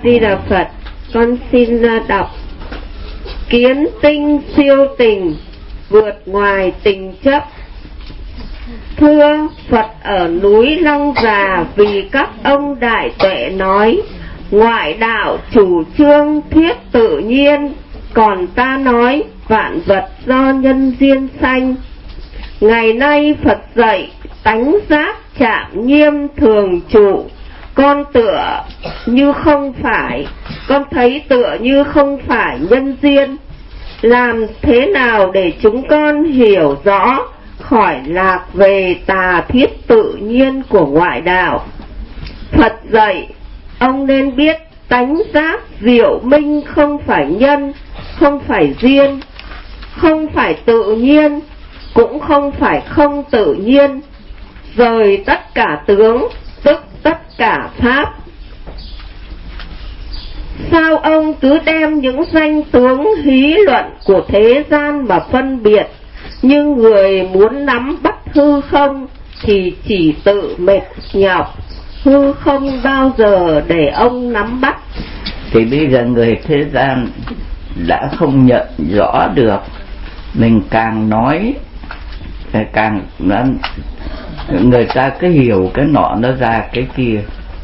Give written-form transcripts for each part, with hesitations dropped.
Di Đà Phật. Con xin đọc: kiến tinh siêu tình, vượt ngoài tình chấp. Thưa Phật ở núi Long Già, vì các ông đại tuệ nói ngoại đạo chủ trương thuyết tự nhiên, còn ta nói vạn vật do nhân duyên sanh. Ngày nay Phật dạy tánh giác chạm nghiêm thường trụ, con thấy tựa như không phải nhân duyên. Làm thế nào để chúng con hiểu rõ, khỏi lạc về tà thuyết tự nhiên của ngoại đạo? Phật dạy ông nên biết tánh giác diệu minh không phải nhân, không phải duyên, không phải tự nhiên, cũng không phải không tự nhiên, rời tất cả tướng, tức tất cả pháp. Sao ông cứ đem những danh tướng hí luận của thế gian mà phân biệt, nhưng người muốn nắm bắt hư không thì chỉ tự mệt nhọc, hư không bao giờ để ông nắm bắt. Thì bây giờ người thế gian đã không nhận rõ được, mình càng nói càng người ta cứ hiểu cái nọ nó ra cái kia.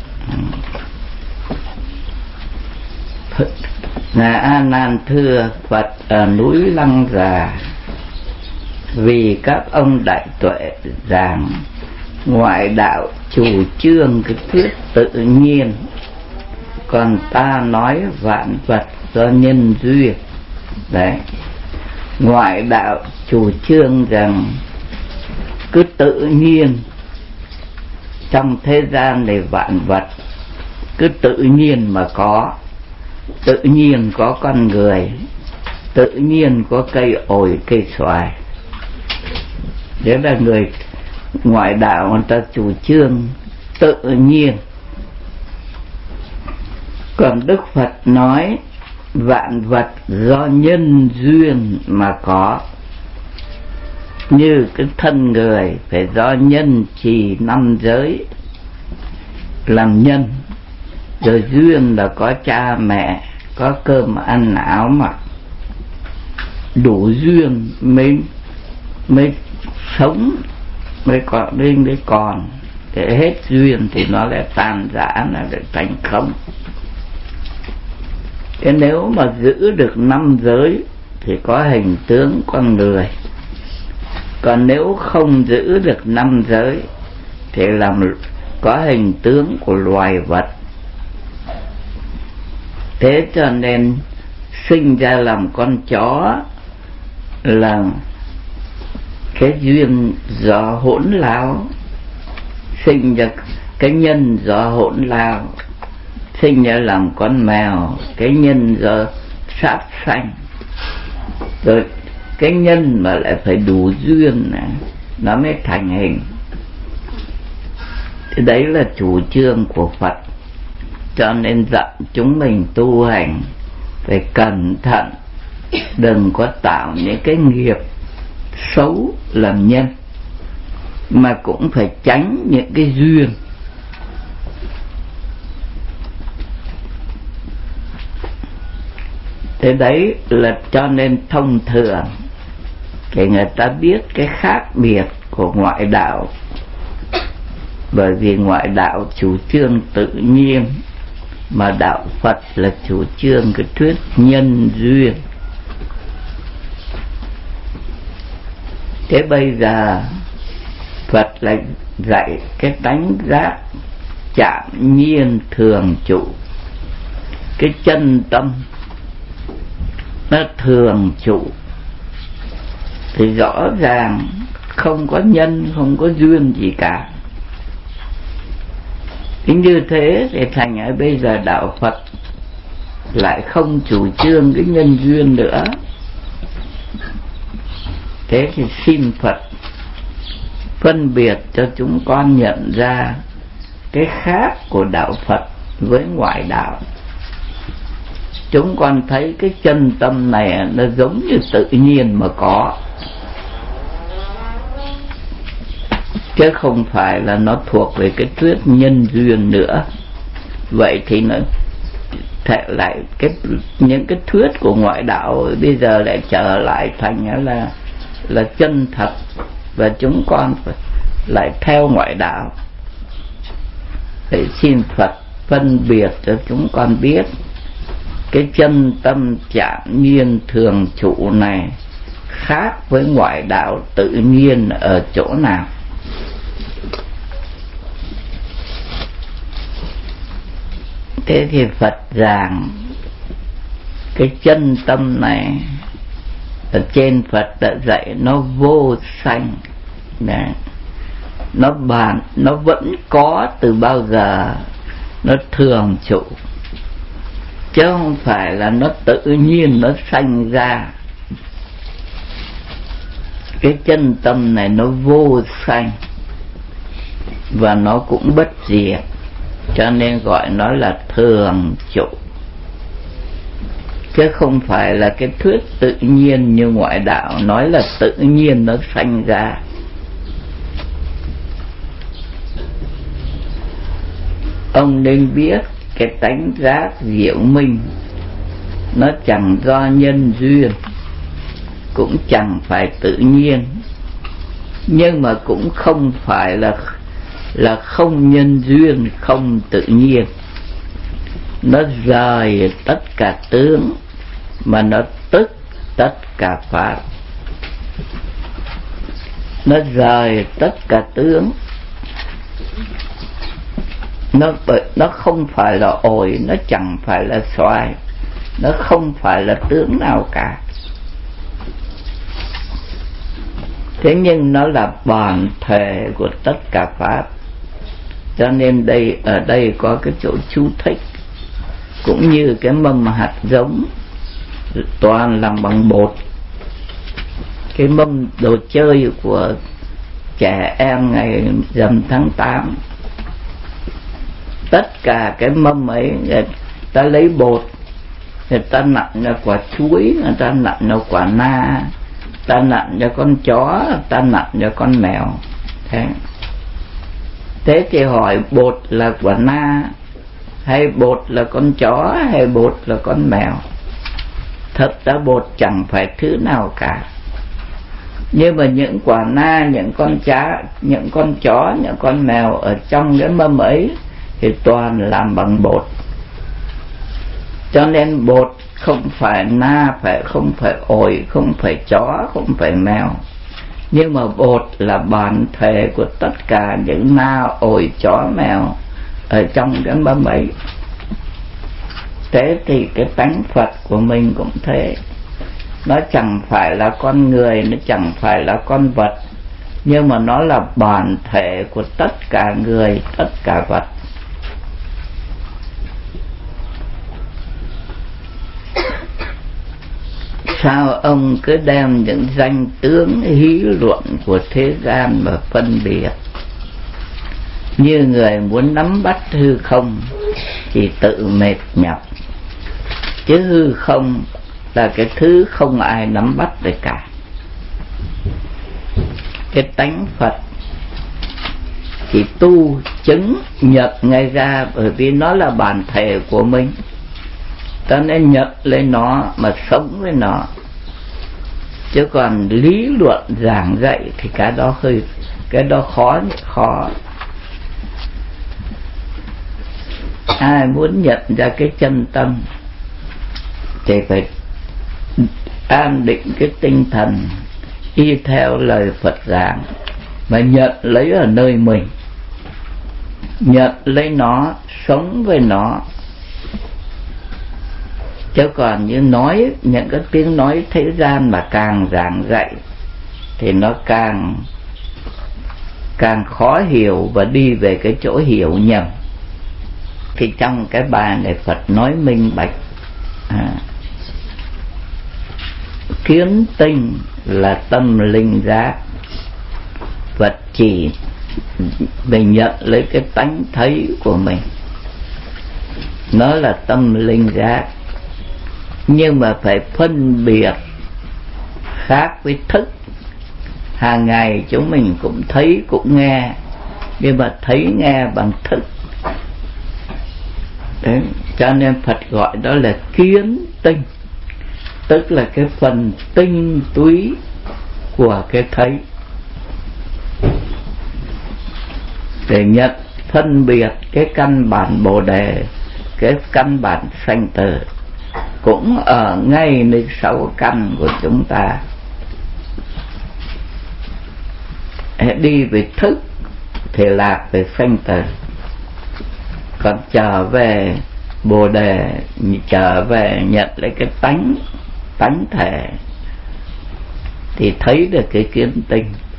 Ngài A Nan thưa Phật ở núi Lăng Già, vì các ông đại tuệ giảng ngoại đạo chủ trương cái thuyết tự nhiên, còn ta nói vạn vật do nhân duyên. Đấy, ngoại đạo chủ trương rằng cứ tự nhiên trong thế gian này vạn vật cứ tự nhiên mà có, tự nhiên có con người, tự nhiên có cây ổi cây xoài. Đấy là người ngoại đạo người ta chủ trương tự nhiên. Còn Đức Phật nói vạn vật do nhân duyên mà có, như cái thân người phải do nhân trì năm giới làm nhân, rồi duyên là có cha mẹ, có cơm ăn áo mặc, đủ duyên mới sống, mới còn để hết duyên thì nó lại tan rã, là được thành không. Thế nếu mà giữ được năm giới thì có hình tướng con người, còn nếu không giữ được năm giới thì có hình tướng của loài vật. Thế cho nên sinh ra làm con chó là cái duyên do hỗn lao, sinh ra cái nhân do hỗn lao, sinh ra làm con mèo cái nhân do sát sanh, rồi cái nhân mà lại phải đủ duyên này, nó mới thành hình. Thì đấy là chủ trương của Phật. Cho nên dặn chúng mình tu hành phải cẩn thận, đừng có tạo những cái nghiệp xấu làm nhân, mà cũng phải tránh những cái duyên. Thế đấy là cho nên thông thường thì người ta biết cái khác biệt của ngoại đạo, bởi vì ngoại đạo chủ trương tự nhiên, mà đạo Phật là chủ trương cái thuyết nhân duyên. Thế bây giờ Phật lại dạy cái tánh giác chạm nhiên thường trụ, cái chân tâm nó thường trụ, thì rõ ràng không có nhân, không có duyên gì cả. Thế như thế thì thành ở bây giờ đạo Phật lại không chủ trương cái nhân duyên nữa. Thế thì xin Phật phân biệt cho chúng con nhận ra cái khác của đạo Phật với ngoại đạo. Chúng con thấy cái chân tâm này nó giống như tự nhiên mà có, chứ không phải là nó thuộc về cái thuyết nhân duyên nữa. Vậy thì nó thể lại những cái thuyết của ngoại đạo bây giờ lại trở lại thành là chân thật, và chúng con lại theo ngoại đạo. Để xin Phật phân biệt cho chúng con biết cái chân tâm chạm nhiên thường trụ này khác với ngoại đạo tự nhiên ở chỗ nào. Thế thì Phật giảng cái chân tâm này ở trên Phật đã dạy nó vô sanh. Đấy. Nó vẫn có từ bao giờ, nó thường trụ, chứ không phải là nó tự nhiên nó sanh ra. Cái chân tâm này nó vô sanh và nó cũng bất diệt, cho nên gọi nó là thường trụ, chứ không phải là cái thuyết tự nhiên như ngoại đạo nói là tự nhiên nó sanh ra. Ông nên biết cái tánh giác diệu minh nó chẳng do nhân duyên, cũng chẳng phải tự nhiên, nhưng mà cũng không phải là không nhân duyên, không tự nhiên. Nó rời tất cả tướng mà nó tức tất cả pháp. Nó rời tất cả tướng, nó không phải là ổi, nó chẳng phải là xoài, nó không phải là tướng nào cả. Thế nhưng nó là bản thể của tất cả pháp. Cho nên ở đây có cái chỗ chú thích, cũng như cái mâm hạt giống toàn làm bằng bột, cái mâm đồ chơi của trẻ em ngày rằm tháng 8, tất cả cái mâm ấy người ta lấy bột, người ta nặn ra quả chuối, người ta nặn ra quả na, người ta nặn ra con chó, người ta nặn ra con mèo. Thế thì hỏi bột là quả na, hay bột là con chó, hay bột là con mèo? Thật ra bột chẳng phải thứ nào cả. Nhưng mà những quả na, những con chó, những con mèo ở trong cái mâm ấy thì toàn làm bằng bột. Cho nên bột không phải na, không phải ổi, không phải chó, không phải mèo. Nhưng mà bột là bản thể của tất cả những na, ổi, chó, mèo ở trong cái mâm ấy. Thế thì cái tánh Phật của mình cũng thế. Nó chẳng phải là con người, nó chẳng phải là con vật, nhưng mà nó là bản thể của tất cả người, tất cả vật. Sao ông cứ đem những danh tướng hí luận của thế gian mà phân biệt? Như người muốn nắm bắt hư không thì tự mệt nhọc, chứ hư không là cái thứ không ai nắm bắt được cả. Cái tánh Phật thì tu chứng nhận ngay ra, bởi vì nó là bản thể của mình, ta nên nhận lên nó mà sống với nó. Chứ còn lý luận giảng dạy thì cái đó khó. Ai muốn nhận ra cái chân tâm thì phải an định cái tinh thần, y theo lời Phật giảng, mà nhận lấy ở nơi mình, nhận lấy nó, sống với nó. Chứ còn như nói những cái tiếng nói thế gian mà càng giảng dạy thì nó càng khó hiểu và đi về cái chỗ hiểu nhầm. Thì trong cái bài này Phật nói minh bạch, kiến tinh là tâm linh giác. Phật chỉ mình nhận lấy cái tánh thấy của mình, nó là tâm linh giác, nhưng mà phải phân biệt khác với thức. Hàng ngày chúng mình cũng thấy cũng nghe, nhưng mà thấy nghe bằng thức. Đấy, Cho nên Phật gọi đó là kiến tinh, tức là cái phần tinh túy của cái thấy, để nhận phân biệt cái căn bản Bồ Đề, cái căn bản sanh tử cũng ở ngay nơi sáu căn của chúng ta. Đi về thức thì lạc về sanh tử, còn trở về Bồ Đề, trở về nhận lấy cái tánh thể thì thấy được cái kiến tinh.